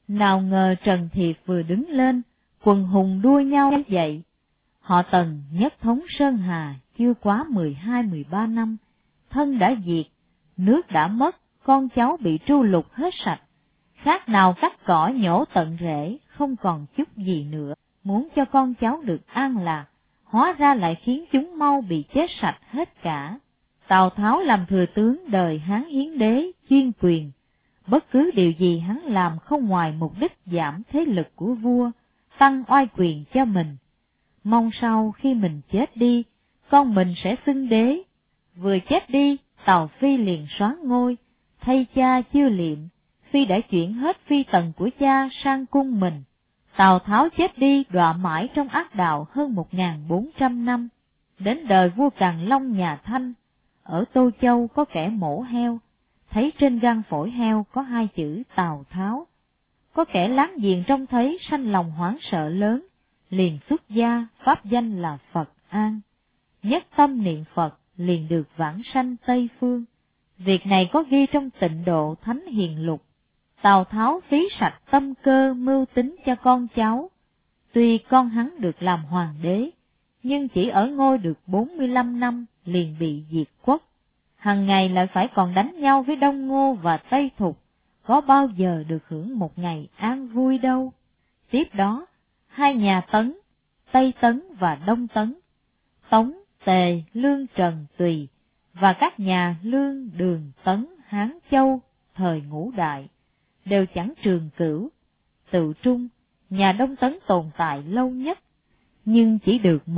Nào ngờ Trần Thiệp vừa đứng lên, quần hùng đua nhau dậy. Họ Tần nhất thống Sơn Hà chưa quá 12-13 năm, thân đã diệt, nước đã mất, con cháu bị tru lục hết sạch. Khác nào cắt cỏ nhổ tận rễ, không còn chút gì nữa, muốn cho con cháu được an lạc, hóa ra lại khiến chúng mau bị chết sạch hết cả. Tào Tháo làm thừa tướng đời Hán Hiến Đế, chuyên quyền. Bất cứ điều gì hắn làm không ngoài mục đích giảm thế lực của vua, tăng oai quyền cho mình. Mong sau khi mình chết đi, con mình sẽ xưng đế. Vừa chết đi, Tào Phi liền soán ngôi, thay cha chưa liệm, Phi đã chuyển hết phi tần của cha sang cung mình. Tào Tháo chết đi đọa mãi trong ác đạo hơn 1400 năm. Đến đời vua Càn Long nhà Thanh, ở Tô Châu có kẻ mổ heo, thấy trên gan phổi heo có 2 chữ Tào Tháo. Có kẻ láng giềng trông thấy sanh lòng hoảng sợ lớn, liền xuất gia pháp danh là Phật An. Nhất tâm niệm Phật liền được vãng sanh Tây Phương. Việc này có ghi trong Tịnh Độ Thánh Hiền Lục. Tào Tháo phí sạch tâm cơ mưu tính cho con cháu. Tuy con hắn được làm hoàng đế, nhưng chỉ ở ngôi được 45 năm liền bị diệt quốc. Hằng ngày lại phải còn đánh nhau với Đông Ngô và Tây Thục, có bao giờ được hưởng một ngày an vui đâu. Tiếp đó, 2 nhà Tấn, Tây Tấn và Đông Tấn, Tống, Tề, Lương, Trần, Tùy, và các nhà Lương, Đường, Tấn, Hán, Châu, thời Ngũ Đại, đều chẳng trường cửu. Tự trung, nhà Đông Tấn tồn tại lâu nhất, nhưng chỉ được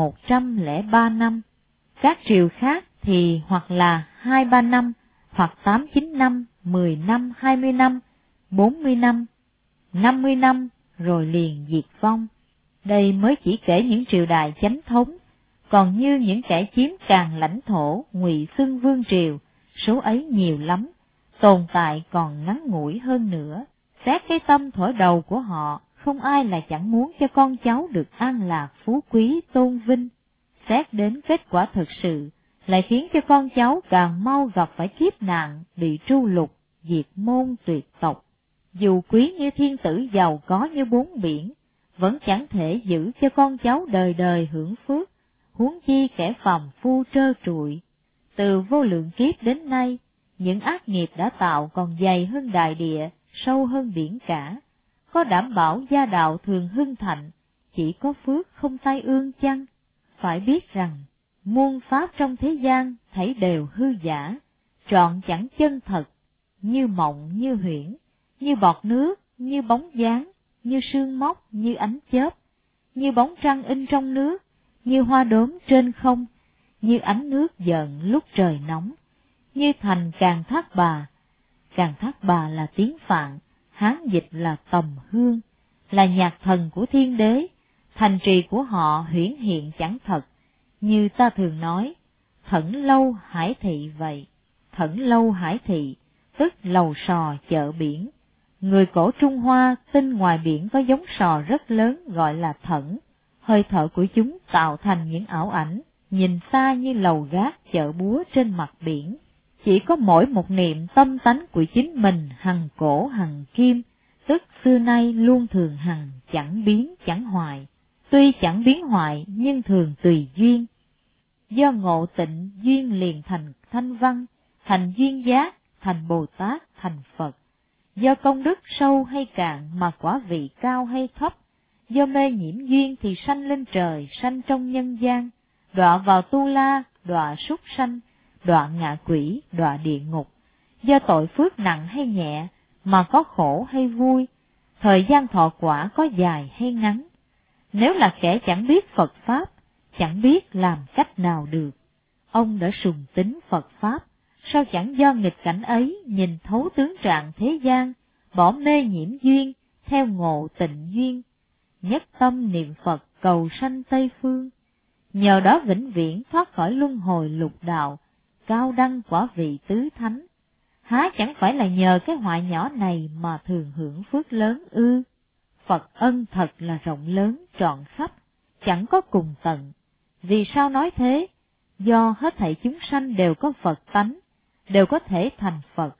103 năm. Các triều khác thì hoặc là 2-3 năm, hoặc 8-9 năm, 10 năm, 20 năm, 40 năm, 50 năm, rồi liền diệt vong. Đây mới chỉ kể những triều đại chánh thống, còn như những kẻ chiếm càn lãnh thổ, ngụy xưng vương triều, số ấy nhiều lắm, tồn tại còn ngắn ngủi hơn nữa. Xét cái tâm thuở đầu của họ, không ai là chẳng muốn cho con cháu được an lạc, phú quý, tôn vinh. Xét đến kết quả thực sự, lại khiến cho con cháu càng mau gặp phải kiếp nạn, bị tru lục, diệt môn tuyệt tộc. Dù quý như thiên tử, giàu có như bốn biển, vẫn chẳng thể giữ cho con cháu đời đời hưởng phước, huống chi kẻ phàm phu trơ trụi. Từ vô lượng kiếp đến nay, những ác nghiệp đã tạo còn dày hơn đại địa, sâu hơn biển cả. Có đảm bảo gia đạo thường hưng thạnh, chỉ có phước không tai ương chăng? Phải biết rằng, muôn pháp trong thế gian thảy đều hư giả, trọn chẳng chân thật, như mộng như huyễn, như bọt nước, như bóng dáng, như sương móc, như ánh chớp, như bóng trăng in trong nước, như hoa đốm trên không, như ánh nước dợn lúc trời nóng, như thành Càn Thác Bà. Càn Thác Bà là tiếng Phạn, Hán dịch là Tầm Hương, là nhạc thần của thiên đế. Thành trì của họ huyễn hiện chẳng thật, như ta thường nói, Thẩn Lâu Hải Thị vậy. Thẩn Lâu Hải Thị, tức lầu sò chợ biển. Người cổ Trung Hoa tin ngoài biển có giống sò rất lớn gọi là thẩn. Hơi thở của chúng tạo thành những ảo ảnh, nhìn xa như lầu gác chợ búa trên mặt biển. Chỉ có mỗi một niệm tâm tánh của chính mình hằng cổ hằng kim, tức xưa nay luôn thường hằng, chẳng biến chẳng hoại. Tuy chẳng biến hoại nhưng thường tùy duyên. Do ngộ tịnh duyên liền thành thanh văn, thành duyên giác, thành Bồ Tát, thành Phật. Do công đức sâu hay cạn mà quả vị cao hay thấp. Do mê nhiễm duyên thì sanh lên trời, sanh trong nhân gian, đọa vào tu la, đọa súc sanh, đọa ngạ quỷ, đọa địa ngục. Do tội phước nặng hay nhẹ mà có khổ hay vui, thời gian thọ quả có dài hay ngắn. Nếu là kẻ chẳng biết Phật Pháp, chẳng biết làm cách nào được. Ông đã sùng tín Phật Pháp, sao chẳng do nghịch cảnh ấy nhìn thấu tướng trạng thế gian, bỏ mê nhiễm duyên, theo ngộ tịnh duyên, nhất tâm niệm Phật cầu sanh Tây Phương. Nhờ đó vĩnh viễn thoát khỏi luân hồi lục đạo, cao đăng quả vị tứ thánh. Há chẳng phải là nhờ cái họa nhỏ này mà thường hưởng phước lớn ư? Phật ân thật là rộng lớn trọn khắp, chẳng có cùng tận. Vì sao nói thế? Do hết thảy chúng sanh đều có Phật tánh, đều có thể thành Phật.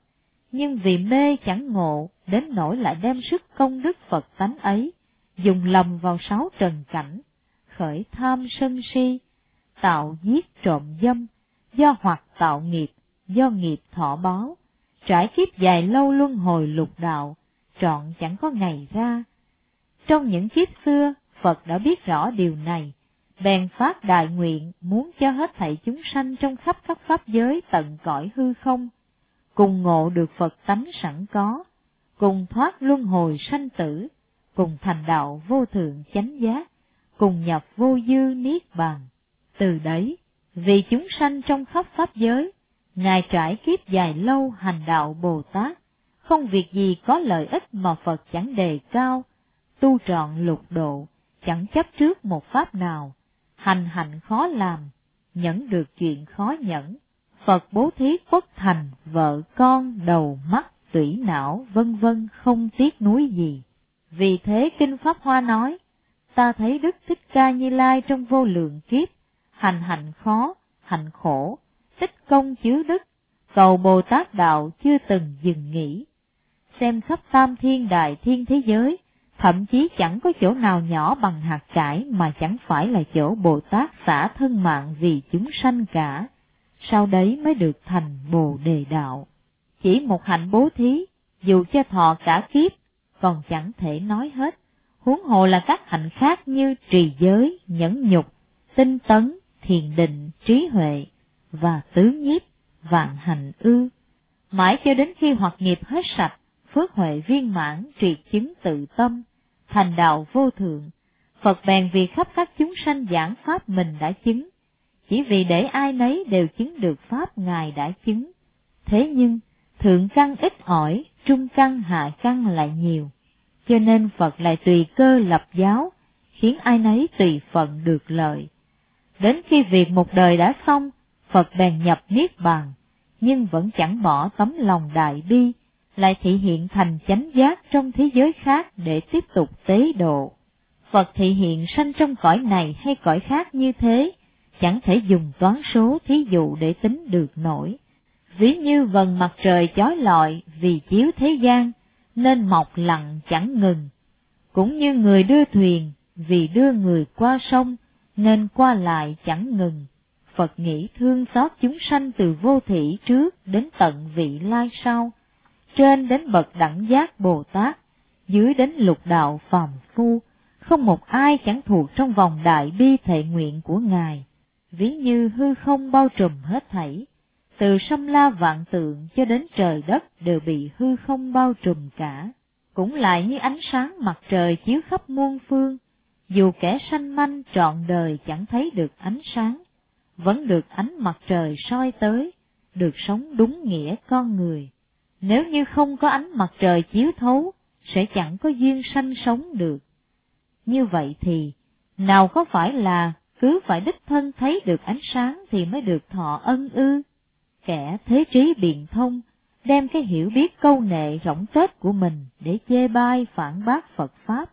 nhưng vì mê chẳng ngộ, đến nỗi lại đem sức công đức Phật tánh ấy, dùng lầm vào sáu trần cảnh, khởi tham sân si, tạo giết trộm dâm, do hoặc tạo nghiệp, do nghiệp thọ báo, trải kiếp dài lâu luân hồi lục đạo, trọn chẳng có ngày ra. Trong những kiếp xưa, Phật đã biết rõ điều này, bèn phát đại nguyện muốn cho hết thảy chúng sanh trong khắp các pháp giới tận cõi hư không, cùng ngộ được Phật tánh sẵn có, cùng thoát luân hồi sanh tử, cùng thành đạo vô thượng chánh giác, cùng nhập vô dư niết bàn. Từ đấy, vì chúng sanh trong khắp pháp giới, Ngài trải kiếp dài lâu hành đạo Bồ Tát, không việc gì có lợi ích mà Phật chẳng đề cao, tu trọn lục độ, chẳng chấp trước một pháp nào, hành hạnh khó làm, nhẫn được chuyện khó nhẫn. Phật bố thí quốc thành, vợ con, đầu mắt, tủy não, vân vân không tiếc nuối gì. Vì thế Kinh Pháp Hoa nói, ta thấy Đức Thích Ca Như Lai trong vô lượng kiếp, hành hạnh khó, hạnh khổ, tích công chứa đức, cầu Bồ Tát đạo chưa từng dừng nghỉ. Xem khắp tam thiên đại thiên thế giới, thậm chí chẳng có chỗ nào nhỏ bằng hạt cải mà chẳng phải là chỗ Bồ Tát xả thân mạng vì chúng sanh cả, sau đấy mới được thành Bồ Đề đạo. Chỉ một hạnh bố thí, dù cho thọ cả kiếp, còn chẳng thể nói hết, huống hồ là các hạnh khác như trì giới, nhẫn nhục, tinh tấn, thiền định, trí huệ, và tứ nhiếp, vạn hạnh ư. Mãi cho đến khi hoặc nghiệp hết sạch, phước huệ viên mãn, triệt chứng tự tâm, thành đạo vô thượng, Phật bèn vì khắp các chúng sanh giảng pháp mình đã chứng, chỉ vì để ai nấy đều chứng được pháp Ngài đã chứng. Thế nhưng, thượng căn ít ỏi, trung căn hạ căn lại nhiều, cho nên Phật lại tùy cơ lập giáo, khiến ai nấy tùy phận được lợi. Đến khi việc một đời đã xong, Phật bèn nhập Niết Bàn, nhưng vẫn chẳng bỏ tấm lòng đại bi, lại thị hiện thành chánh giác trong thế giới khác để tiếp tục tế độ. Phật thị hiện sanh trong cõi này hay cõi khác như thế, chẳng thể dùng toán số thí dụ để tính được nổi. Ví như vầng mặt trời chói lọi vì chiếu thế gian, nên mọc lặng chẳng ngừng. Cũng như người đưa thuyền, vì đưa người qua sông, nên qua lại chẳng ngừng. Phật nghĩ thương xót chúng sanh từ vô thỉ trước đến tận vị lai sau, trên đến bậc đẳng giác Bồ Tát, dưới đến lục đạo phàm phu, không một ai chẳng thuộc trong vòng đại bi thệ nguyện của Ngài. Ví như hư không bao trùm hết thảy, từ sâm la vạn tượng cho đến trời đất đều bị hư không bao trùm cả. Cũng lại như ánh sáng mặt trời chiếu khắp muôn phương, dù kẻ sanh manh trọn đời chẳng thấy được ánh sáng, vẫn được ánh mặt trời soi tới, được sống đúng nghĩa con người. Nếu như không có ánh mặt trời chiếu thấu, sẽ chẳng có duyên sanh sống được. Như vậy thì, nào có phải là cứ phải đích thân thấy được ánh sáng thì mới được thọ ân ư? Kẻ thế trí biện thông, đem cái hiểu biết câu nệ rỗng tuếch của mình để chê bai phản bác Phật Pháp.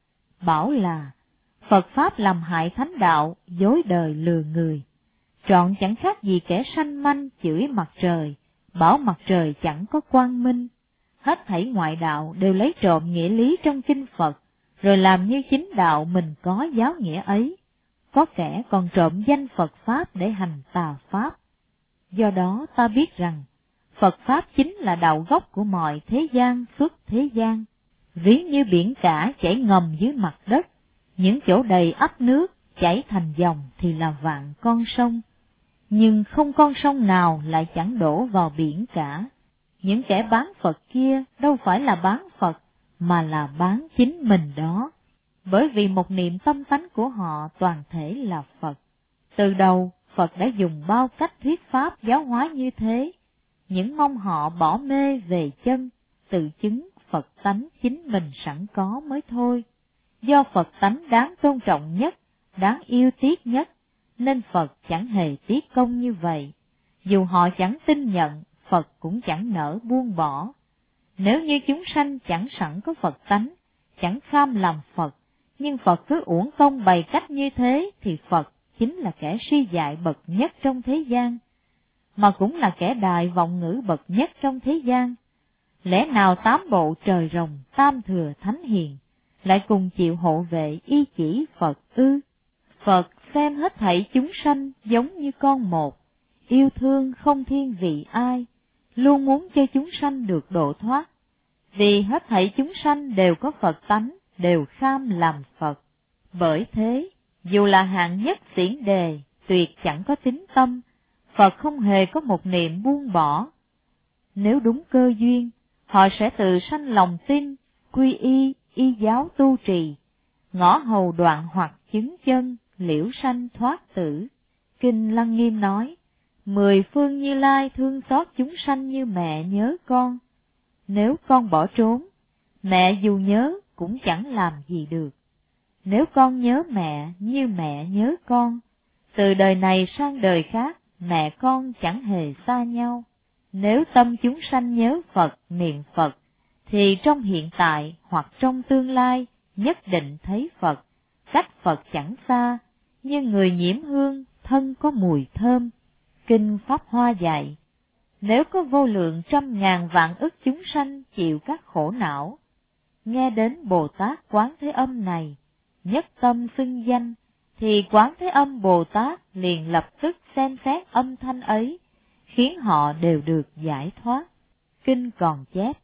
Bảo là, Phật Pháp làm hại thánh đạo, dối đời lừa người. Trọn chẳng khác gì kẻ sanh manh chửi mặt trời, bảo mặt trời chẳng có quang minh. Hết thảy ngoại đạo đều lấy trộm nghĩa lý trong kinh Phật, rồi làm như chính đạo mình có giáo nghĩa ấy. Có kẻ còn trộm danh Phật Pháp để hành tà Pháp. Do đó ta biết rằng, Phật Pháp chính là đạo gốc của mọi thế gian xuất thế gian. Ví như biển cả chảy ngầm dưới mặt đất, những chỗ đầy ắp nước chảy thành dòng thì là vạn con sông. Nhưng không con sông nào lại chẳng đổ vào biển cả. Những kẻ bán Phật kia đâu phải là bán Phật, mà là bán chính mình đó. Bởi vì một niệm tâm tánh của họ toàn thể là Phật. Từ đầu, Phật đã dùng bao cách thuyết pháp giáo hóa như thế, những mong họ bỏ mê về chân, tự chứng Phật tánh chính mình sẵn có mới thôi. Do Phật tánh đáng tôn trọng nhất, đáng yêu tiếc nhất, nên Phật chẳng hề tiếc công như vậy. Dù họ chẳng tin nhận, Phật cũng chẳng nỡ buông bỏ. Nếu như chúng sanh chẳng sẵn có Phật tánh, chẳng kham làm Phật, nhưng Phật cứ uổng công bày cách như thế, thì Phật chính là kẻ suy dại bậc nhất trong thế gian, mà cũng là kẻ đài vọng ngữ bậc nhất trong thế gian. Lẽ nào tám bộ trời rồng tam thừa thánh hiền lại cùng chịu hộ vệ y chỉ Phật ư? Phật xem hết thảy chúng sanh giống như con một, yêu thương không thiên vị ai, luôn muốn cho chúng sanh được độ thoát. Vì hết thảy chúng sanh đều có Phật tánh, đều kham làm Phật. Bởi thế, dù là hạng nhất xiển đề, tuyệt chẳng có tín tâm, Phật không hề có một niệm buông bỏ. Nếu đúng cơ duyên, họ sẽ tự sanh lòng tin, quy y, y giáo tu trì, ngõ hầu đoạn hoặc chứng chân, liễu sanh thoát tử. Kinh Lăng Nghiêm nói, 10 phương Như Lai thương xót chúng sanh như mẹ nhớ con. Nếu con bỏ trốn, mẹ dù nhớ cũng chẳng làm gì được. Nếu con nhớ mẹ như mẹ nhớ con, từ đời này sang đời khác, mẹ con chẳng hề xa nhau. Nếu tâm chúng sanh nhớ Phật, niệm Phật, thì trong hiện tại hoặc trong tương lai nhất định thấy Phật, cách Phật chẳng xa, như người nhiễm hương, thân có mùi thơm. Kinh Pháp Hoa dạy, nếu có vô lượng trăm ngàn vạn ức chúng sanh chịu các khổ não, nghe đến Bồ Tát Quán Thế Âm này, nhất tâm xưng danh, thì Quán Thế Âm Bồ Tát liền lập tức xem xét âm thanh ấy, khiến họ đều được giải thoát. Kinh còn chép,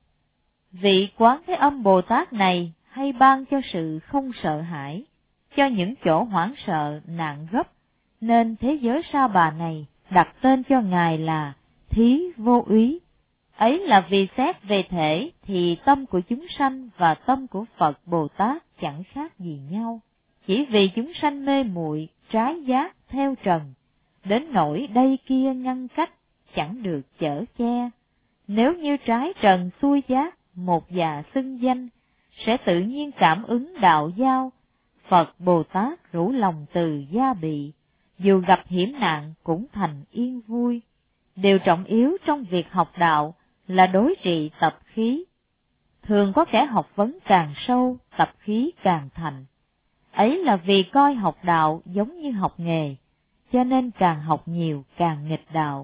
vị Quán Thế Âm Bồ Tát này hay ban cho sự không sợ hãi, cho những chỗ hoảng sợ, nạn gấp, nên thế giới Sa Bà này đặt tên cho Ngài là Thí Vô Úy. Ấy là vì xét về thể thì tâm của chúng sanh và tâm của Phật Bồ Tát chẳng khác gì nhau, chỉ vì chúng sanh mê muội trái giác theo trần, đến nỗi đây kia ngăn cách, chẳng được chở che. Nếu như trái trần xuôi giác, một dạ xưng danh, sẽ tự nhiên cảm ứng đạo giao. Phật Bồ Tát rủ lòng từ gia bị, dù gặp hiểm nạn cũng thành yên vui. Điều trọng yếu trong việc học đạo là đối trị tập khí. Thường có kẻ học vấn càng sâu, tập khí càng thành. Ấy là vì coi học đạo giống như học nghề, cho nên càng học nhiều càng nghịch đạo.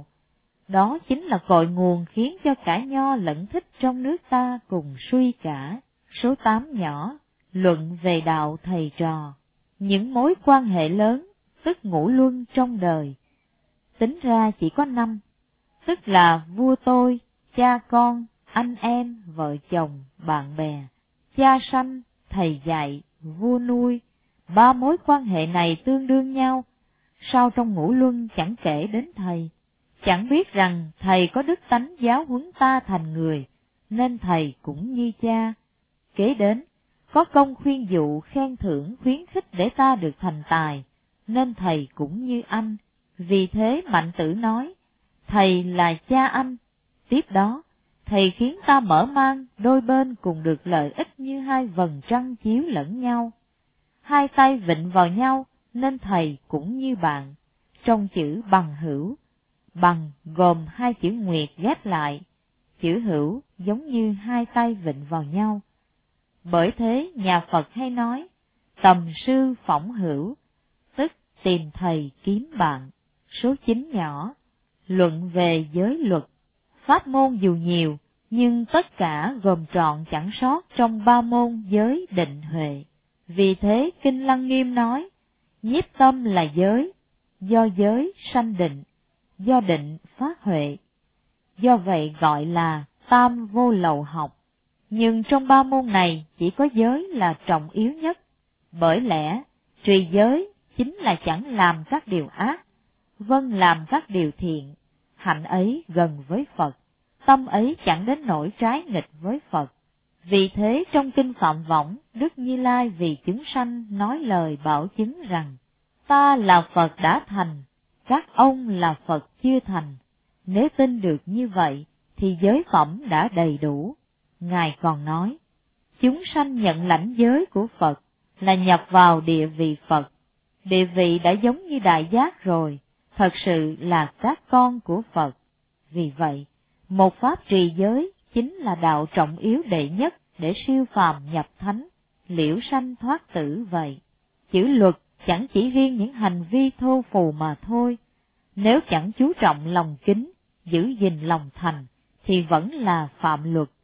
Đó chính là cội nguồn khiến cho cả Nho lẫn Thích trong nước ta cùng suy cả. Số 8 nhỏ, luận về đạo thầy trò, những mối quan hệ lớn, tức ngũ luân trong đời. Tính ra chỉ có 5, tức là vua tôi, cha con, anh em, vợ chồng, bạn bè, cha sanh, thầy dạy, vua nuôi. 3 mối quan hệ này tương đương nhau. Sau trong ngũ luân chẳng kể đến thầy, chẳng biết rằng thầy có đức tánh giáo huấn ta thành người, nên thầy cũng như cha. Kế đến, có công khuyên dụ khen thưởng khuyến khích để ta được thành tài, nên thầy cũng như anh. Vì thế Mạnh Tử nói, thầy là cha anh. Tiếp đó, thầy khiến ta mở mang, đôi bên cùng được lợi ích như 2 vầng trăng chiếu lẫn nhau. 2 tay vịn vào nhau, nên thầy cũng như bạn. Trong chữ bằng hữu, bằng gồm 2 chữ nguyệt ghép lại, chữ hữu giống như 2 tay vịn vào nhau. Bởi thế nhà Phật hay nói, tầm sư phỏng hữu, tức tìm thầy kiếm bạn. Số 9 nhỏ, luận về giới luật. Pháp môn dù nhiều, nhưng tất cả gồm trọn chẳng sót trong 3 môn giới định huệ. Vì thế Kinh Lăng Nghiêm nói, nhiếp tâm là giới, do giới sanh định, do định phát huệ. Do vậy gọi là tam vô lậu học. Nhưng trong 3 môn này chỉ có giới là trọng yếu nhất. Bởi lẽ trì giới chính là chẳng làm các điều ác, vâng làm các điều thiện. Hạnh ấy gần với Phật, tâm ấy chẳng đến nỗi trái nghịch với Phật. Vì thế trong Kinh Phạm Võng, Đức Như Lai vì chúng sanh nói lời bảo chứng rằng, ta là Phật đã thành, các ông là Phật chưa thành. Nếu tin được như vậy, thì giới phẩm đã đầy đủ. Ngài còn nói, chúng sanh nhận lãnh giới của Phật là nhập vào địa vị Phật. Địa vị đã giống như đại giác rồi, thật sự là các con của Phật. Vì vậy, một pháp trì giới chính là đạo trọng yếu đệ nhất để siêu phàm nhập thánh, liễu sanh thoát tử vậy. Chữ luật chẳng chỉ riêng những hành vi thô phù mà thôi. Nếu chẳng chú trọng lòng kính, giữ gìn lòng thành, thì vẫn là phạm luật.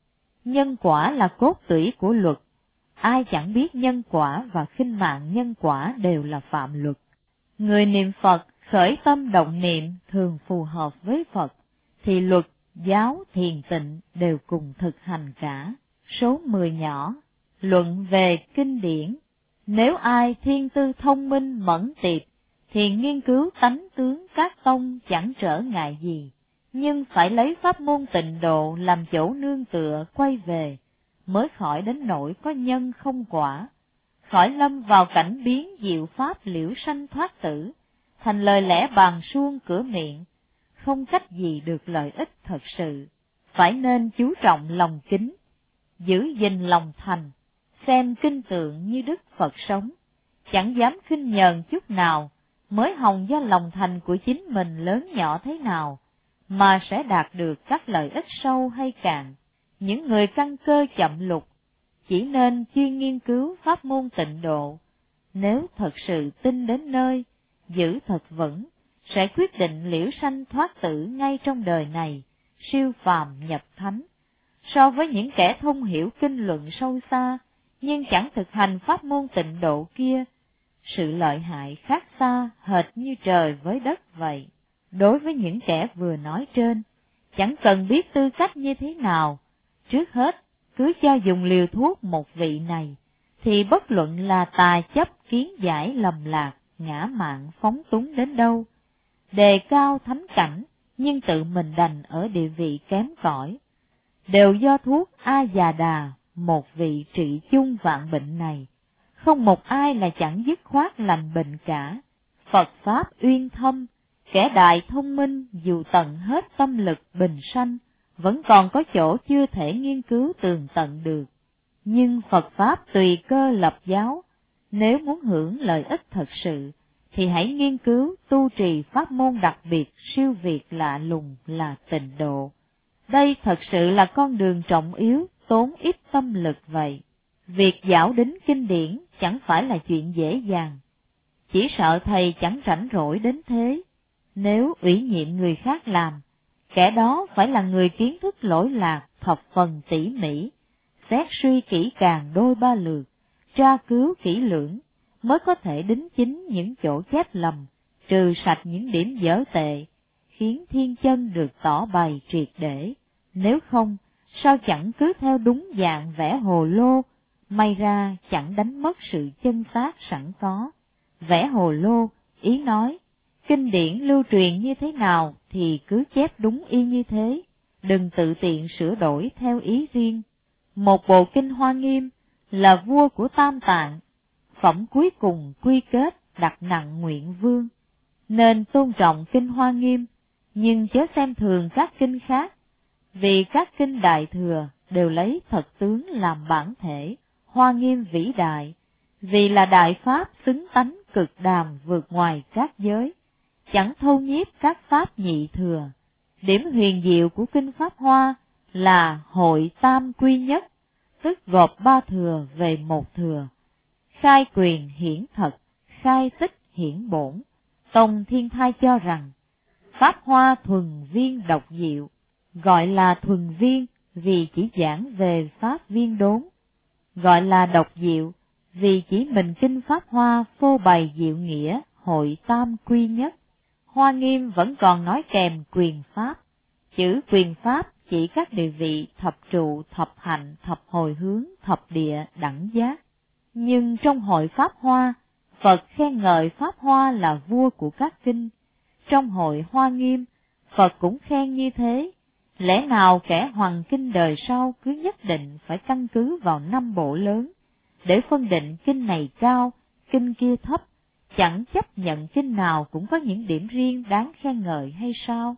Nhân quả là cốt tủy của luật. Ai chẳng biết nhân quả và khinh mạng nhân quả đều là phạm luật. Người niệm Phật khởi tâm động niệm thường phù hợp với Phật, thì luật, giáo, thiền tịnh đều cùng thực hành cả. Số 10 nhỏ, luận về kinh điển. Nếu ai thiên tư thông minh mẫn tiệp, thì nghiên cứu tánh tướng các tông chẳng trở ngại gì, nhưng phải lấy pháp môn tịnh độ làm chỗ nương tựa quay về, mới khỏi đến nỗi có nhân không quả, khỏi lâm vào cảnh biến diệu pháp liễu sanh thoát tử, thành lời lẽ bàn suông cửa miệng, không cách gì được lợi ích thật sự. Phải nên chú trọng lòng kính, giữ gìn lòng thành, xem kinh tượng như Đức Phật sống, chẳng dám khinh nhờn chút nào, mới hòng do lòng thành của chính mình lớn nhỏ thế nào, mà sẽ đạt được các lợi ích sâu hay cạn. Những người căn cơ chậm lục, chỉ nên chuyên nghiên cứu pháp môn tịnh độ. Nếu thật sự tin đến nơi, giữ thật vững, sẽ quyết định liễu sanh thoát tử ngay trong đời này, siêu phàm nhập thánh. So với những kẻ thông hiểu kinh luận sâu xa, nhưng chẳng thực hành pháp môn tịnh độ kia, sự lợi hại khác xa hệt như trời với đất vậy. Đối với những kẻ vừa nói trên, chẳng cần biết tư cách như thế nào, trước hết cứ cho dùng liều thuốc một vị này, thì bất luận là tà chấp kiến giải lầm lạc, ngã mạn phóng túng đến đâu, đề cao thánh cảnh nhưng tự mình đành ở địa vị kém cỏi, đều do thuốc A Già Đà một vị trị chung vạn bệnh này. Không một ai là chẳng dứt khoát lành bệnh cả. Phật Pháp uyên thâm, kẻ đại thông minh dù tận hết tâm lực bình sanh, vẫn còn có chỗ chưa thể nghiên cứu tường tận được. Nhưng Phật Pháp tùy cơ lập giáo, nếu muốn hưởng lợi ích thật sự, thì hãy nghiên cứu tu trì pháp môn đặc biệt siêu việt lạ lùng là tịnh độ. Đây thật sự là con đường trọng yếu, tốn ít tâm lực vậy. Việc giảo đính kinh điển chẳng phải là chuyện dễ dàng. Chỉ sợ thầy chẳng rảnh rỗi đến thế. Nếu ủy nhiệm người khác làm, kẻ đó phải là người kiến thức lỗi lạc thập phần tỉ mỉ, xét suy kỹ càng đôi ba lượt, tra cứu kỹ lưỡng, mới có thể đính chính những chỗ chép lầm, trừ sạch những điểm dở tệ, khiến thiên chân được tỏ bày triệt để. Nếu không, sao chẳng cứ theo đúng dạng vẽ hồ lô, may ra chẳng đánh mất sự chân xác sẵn có. Vẽ hồ lô, ý nói, kinh điển lưu truyền như thế nào thì cứ chép đúng y như thế, đừng tự tiện sửa đổi theo ý riêng. Một bộ kinh Hoa Nghiêm là vua của Tam Tạng, phẩm cuối cùng quy kết đặt nặng nguyện vương, nên tôn trọng kinh Hoa Nghiêm, nhưng chớ xem thường các kinh khác, vì các kinh Đại Thừa đều lấy thật tướng làm bản thể. Hoa Nghiêm vĩ đại, vì là đại pháp xứng tánh cực đàm vượt ngoài các giới, chẳng thâu nhiếp các pháp nhị thừa. Điểm huyền diệu của kinh Pháp Hoa là hội tam quy nhất, tức gộp ba thừa về một thừa, khai quyền hiển thật, khai tích hiển bổn. Tông Thiên Thai cho rằng, Pháp Hoa thuần viên độc diệu, gọi là thuần viên vì chỉ giảng về pháp viên đốn, gọi là độc diệu vì chỉ mình kinh Pháp Hoa phô bày diệu nghĩa hội tam quy nhất. Hoa Nghiêm vẫn còn nói kèm quyền pháp. Chữ quyền pháp chỉ các địa vị thập trụ, thập hạnh, thập hồi hướng, thập địa, đẳng giác. Nhưng trong hội Pháp Hoa, Phật khen ngợi Pháp Hoa là vua của các kinh. Trong hội Hoa Nghiêm, Phật cũng khen như thế. Lẽ nào kẻ hoằng kinh đời sau cứ nhất định phải căn cứ vào 5 bộ lớn, để phân định kinh này cao, kinh kia thấp, chẳng chấp nhận kinh nào cũng có những điểm riêng đáng khen ngợi hay sao?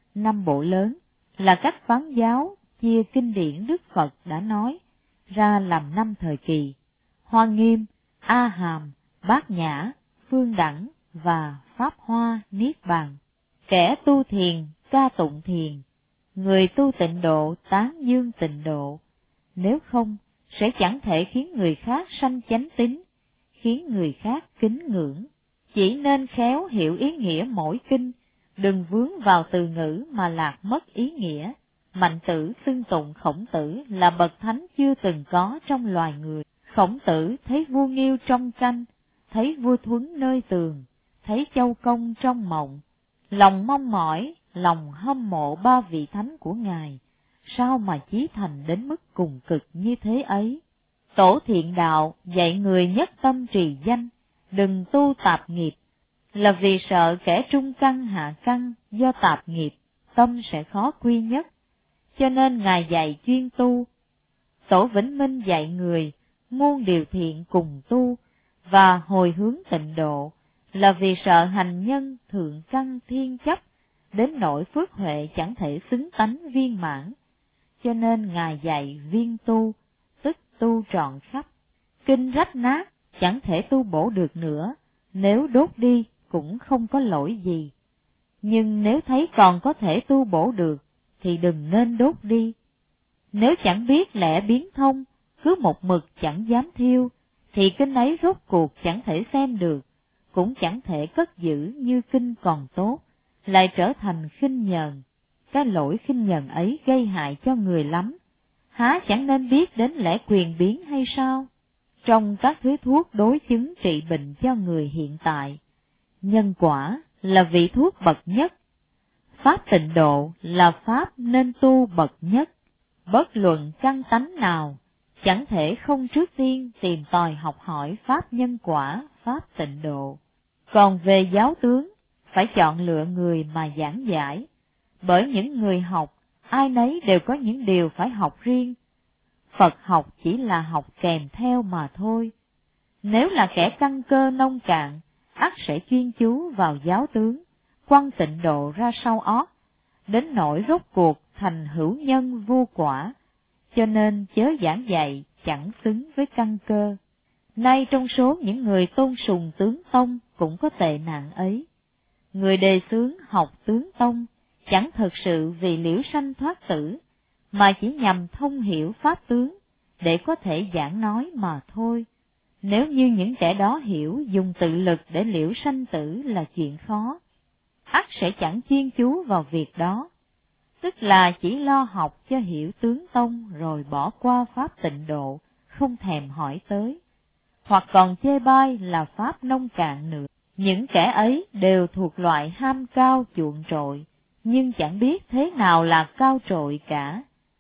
5 bộ lớn là cách phán giáo chia kinh điển Đức Phật đã nói ra làm 5 thời kỳ: Hoa Nghiêm, A Hàm, Bát Nhã, Phương Đẳng và Pháp Hoa Niết Bàn. Kẻ tu thiền ca tụng thiền, người tu tịnh độ tán dương tịnh độ. Nếu không, sẽ chẳng thể khiến người khác sanh chánh tín, khiến người khác kính ngưỡng. Chỉ nên khéo hiểu ý nghĩa mỗi kinh, đừng vướng vào từ ngữ mà lạc mất ý nghĩa. Mạnh Tử xưng tụng Khổng Tử là bậc thánh chưa từng có trong loài người. Khổng Tử thấy vua Nghiêu trong tranh, thấy vua Thuấn nơi tường, thấy Châu Công trong mộng, lòng mong mỏi, lòng hâm mộ ba vị thánh của Ngài, sao mà chí thành đến mức cùng cực như thế ấy. Tổ Thiện Đạo dạy người nhất tâm trì danh, đừng tu tạp nghiệp, là vì sợ kẻ trung căn hạ căn do tạp nghiệp, tâm sẽ khó quy nhất, cho nên Ngài dạy chuyên tu. Tổ Vĩnh Minh dạy người muôn điều thiện cùng tu và hồi hướng tịnh độ, là vì sợ hành nhân thượng căn thiên chấp, đến nỗi phước huệ chẳng thể xứng tánh viên mãn, cho nên Ngài dạy viên tu, tức tu trọn khắp. Kinh rách nát chẳng thể tu bổ được nữa, nếu đốt đi cũng không có lỗi gì. Nhưng nếu thấy còn có thể tu bổ được, thì đừng nên đốt đi. Nếu chẳng biết lẽ biến thông, cứ một mực chẳng dám thiêu, thì kinh ấy rốt cuộc chẳng thể xem được, cũng chẳng thể cất giữ như kinh còn tốt, lại trở thành khinh nhờn. Cái lỗi khinh nhờn ấy gây hại cho người lắm, há chẳng nên biết đến lẽ quyền biến hay sao? Trong các thứ thuốc đối chứng trị bệnh cho người hiện tại, nhân quả là vị thuốc bậc nhất, pháp tịnh độ là pháp nên tu bậc nhất. Bất luận căn tánh nào, chẳng thể không trước tiên tìm tòi học hỏi pháp nhân quả, pháp tịnh độ. Còn về giáo tướng, phải chọn lựa người mà giảng giải, bởi những người học, ai nấy đều có những điều phải học riêng. Phật học chỉ là học kèm theo mà thôi. Nếu là kẻ căn cơ nông cạn, ắt sẽ chuyên chú vào giáo tướng, quăng tịnh độ ra sau ót, đến nỗi rốt cuộc thành hữu nhân vô quả, cho nên chớ giảng dạy chẳng xứng với căn cơ. Nay trong số những người tôn sùng tướng tông cũng có tệ nạn ấy. Người đề xướng học tướng tông chẳng thực sự vì liễu sanh thoát tử, mà chỉ nhằm thông hiểu pháp tướng để có thể giảng nói mà thôi. Nếu như những kẻ đó hiểu dùng tự lực để liễu sanh tử là chuyện khó, ắt sẽ chẳng chuyên chú vào việc đó, tức là chỉ lo học cho hiểu tướng tông rồi bỏ qua pháp tịnh độ, không thèm hỏi tới, hoặc còn chê bai là pháp nông cạn nữa. Những kẻ ấy đều thuộc loại ham cao chuộng trội, nhưng chẳng biết thế nào là cao trội cả.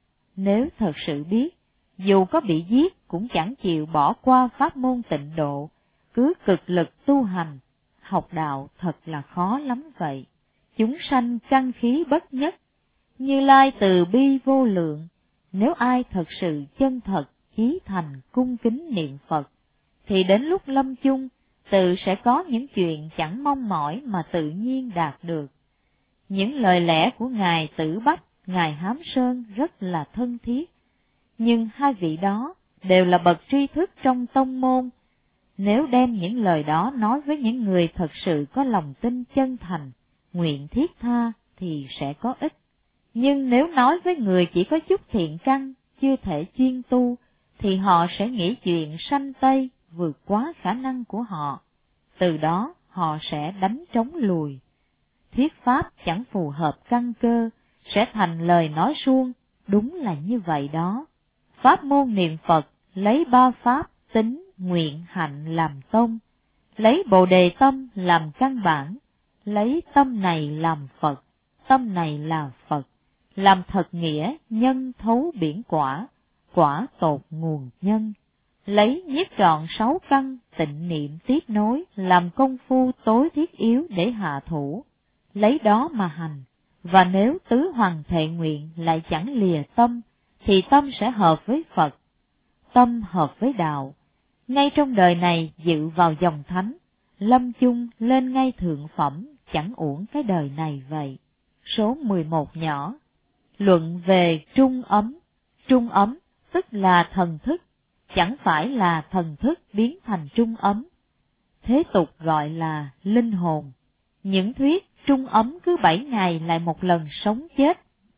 Nếu thật sự biết, dù có bị giết cũng chẳng chịu bỏ qua pháp môn tịnh độ, cứ cực lực tu hành. Học đạo thật là khó lắm vậy. Chúng sanh căn khí bất nhất, Như Lai từ bi vô lượng. Nếu ai thật sự chân thật, chí thành cung kính niệm Phật, thì đến lúc lâm chung, tự sẽ có những chuyện chẳng mong mỏi mà tự nhiên đạt được. Những lời lẽ của Ngài Tử Bách, Ngài Hám Sơn rất là thân thiết, nhưng hai vị đó đều là bậc tri thức trong tông môn. Nếu đem những lời đó nói với những người thật sự có lòng tin chân thành, nguyện thiết tha thì sẽ có ích. Nhưng nếu nói với người chỉ có chút thiện căn, chưa thể chuyên tu, thì họ sẽ nghĩ chuyện sanh tây vượt quá khả năng của họ. Từ đó họ sẽ đánh trống lùi. Thuyết pháp chẳng phù hợp căn cơ, sẽ thành lời nói suông, đúng là như vậy đó. Pháp môn niệm Phật lấy ba pháp tín, nguyện, hạnh làm tông, lấy Bồ Đề tâm làm căn bản, lấy tâm này làm Phật, tâm này là Phật, làm thật nghĩa nhân thấu biển quả, quả tột nguồn nhân. Lấy nhiếp trọn sáu căn tịnh niệm tiếp nối làm công phu tối thiết yếu để hạ thủ, lấy đó mà hành. Và nếu tứ hoàng thệ nguyện lại chẳng lìa tâm, thì tâm sẽ hợp với Phật, tâm hợp với đạo. Ngay trong đời này dự vào dòng thánh, lâm chung lên ngay thượng phẩm, chẳng uổng cái đời này vậy. Số 11 nhỏ. Luận về trung ấm. Trung ấm tức là thần thức, chẳng phải là thần thức biến thành trung ấm. Thế tục gọi là linh hồn. Những thuyết trung ấm cứ 7 ngày lại một lần sống chết,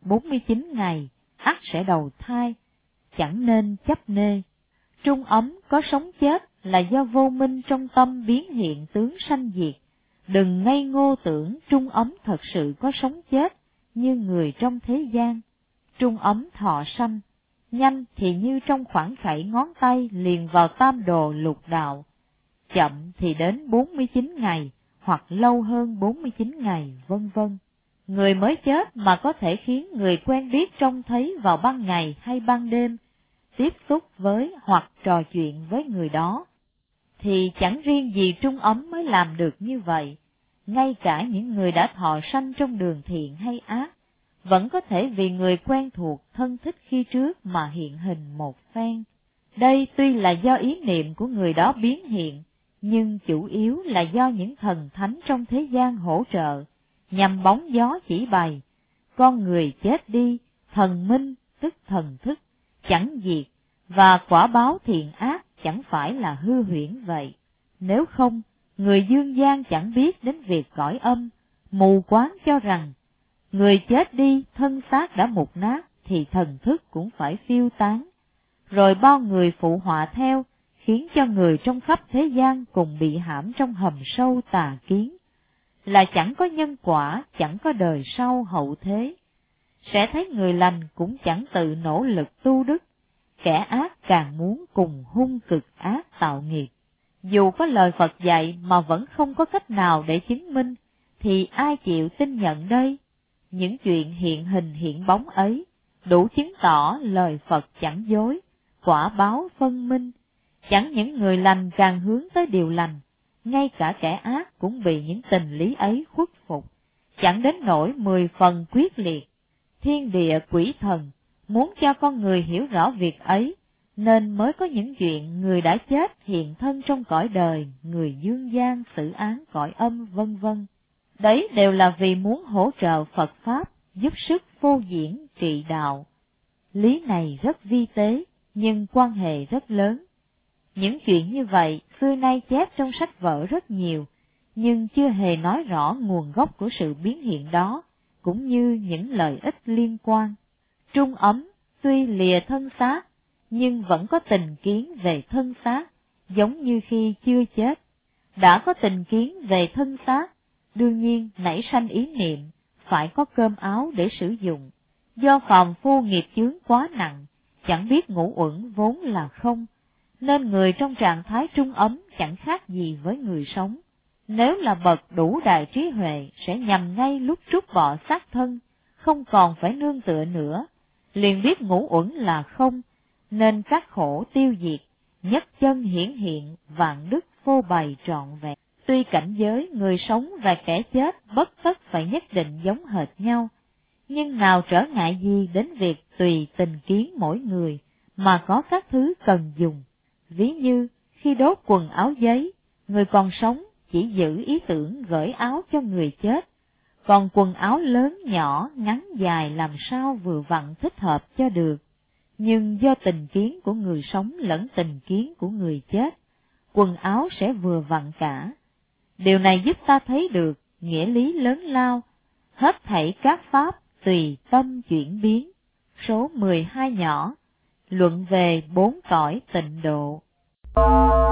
49 ngày ắt sẽ đầu thai, chẳng nên chấp nê. Trung ấm có sống chết là do vô minh trong tâm biến hiện tướng sanh diệt. Đừng ngây ngô tưởng trung ấm thật sự có sống chết như người trong thế gian. Trung ấm thọ sanh, nhanh thì như trong khoảng khẩy ngón tay liền vào tam đồ lục đạo, chậm thì đến 49 ngày, hoặc lâu hơn 49 ngày, vân vân. Người mới chết mà có thể khiến người quen biết trông thấy vào ban ngày hay ban đêm, tiếp xúc với hoặc trò chuyện với người đó, thì chẳng riêng gì Trung ấm mới làm được như vậy, ngay cả những người đã thọ sanh trong đường thiện hay ác, vẫn có thể vì người quen thuộc thân thích khi trước mà hiện hình một phen. Đây tuy là do ý niệm của người đó biến hiện, nhưng chủ yếu là do những thần thánh trong thế gian hỗ trợ, nhằm bóng gió chỉ bày. Con người chết đi, thần minh tức thần thức, chẳng diệt, và quả báo thiện ác chẳng phải là hư huyễn vậy. Nếu không, người dương gian chẳng biết đến việc cõi âm, mù quáng cho rằng người chết đi thân xác đã mục nát thì thần thức cũng phải phiêu tán, rồi bao người phụ họa theo, khiến cho người trong khắp thế gian cùng bị hãm trong hầm sâu tà kiến, là chẳng có nhân quả, chẳng có đời sau hậu thế. Sẽ thấy người lành cũng chẳng tự nỗ lực tu đức, kẻ ác càng muốn cùng hung cực ác tạo nghiệp. Dù có lời Phật dạy mà vẫn không có cách nào để chứng minh, thì ai chịu tin nhận đây? Những chuyện hiện hình hiện bóng ấy, đủ chứng tỏ lời Phật chẳng dối, quả báo phân minh. Chẳng những người lành càng hướng tới điều lành, ngay cả kẻ ác cũng bị những tình lý ấy khuất phục, chẳng đến nỗi 10 phần quyết liệt. Thiên địa quỷ thần muốn cho con người hiểu rõ việc ấy, nên mới có những chuyện người đã chết hiện thân trong cõi đời, người dương gian xử án cõi âm vân vân. Đấy đều là vì muốn hỗ trợ Phật Pháp, giúp sức phô diễn trị đạo. Lý này rất vi tế, nhưng quan hệ rất lớn. Những chuyện như vậy xưa nay chép trong sách vở rất nhiều, nhưng chưa hề nói rõ nguồn gốc của sự biến hiện đó, cũng như những lợi ích liên quan. Trung ấm tuy lìa thân xác, nhưng vẫn có tình kiến về thân xác, giống như khi chưa chết. Đã có tình kiến về thân xác, đương nhiên nảy sanh ý niệm, phải có cơm áo để sử dụng. Do phàm phu nghiệp chướng quá nặng, chẳng biết ngũ uẩn vốn là không, nên người trong trạng thái trung ấm chẳng khác gì với người sống. Nếu là bậc đủ đại trí huệ sẽ nhằm ngay lúc trút bỏ xác thân, không còn phải nương tựa nữa, liền biết ngũ uẩn là không, nên các khổ tiêu diệt, nhất chân hiển hiện, vạn đức phô bày trọn vẹn. Tuy cảnh giới người sống và kẻ chết bất tất phải nhất định giống hệt nhau, nhưng nào trở ngại gì đến việc tùy tình kiến mỗi người mà có các thứ cần dùng. Ví như khi đốt quần áo giấy, người còn sống chỉ giữ ý tưởng gửi áo cho người chết, còn quần áo lớn nhỏ, ngắn dài làm sao vừa vặn thích hợp cho được. Nhưng do tình kiến của người sống lẫn tình kiến của người chết, quần áo sẽ vừa vặn cả. Điều này giúp ta thấy được nghĩa lý lớn lao, hết thảy các pháp tùy tâm chuyển biến. Số 12 nhỏ, luận về 4 cõi tịnh độ.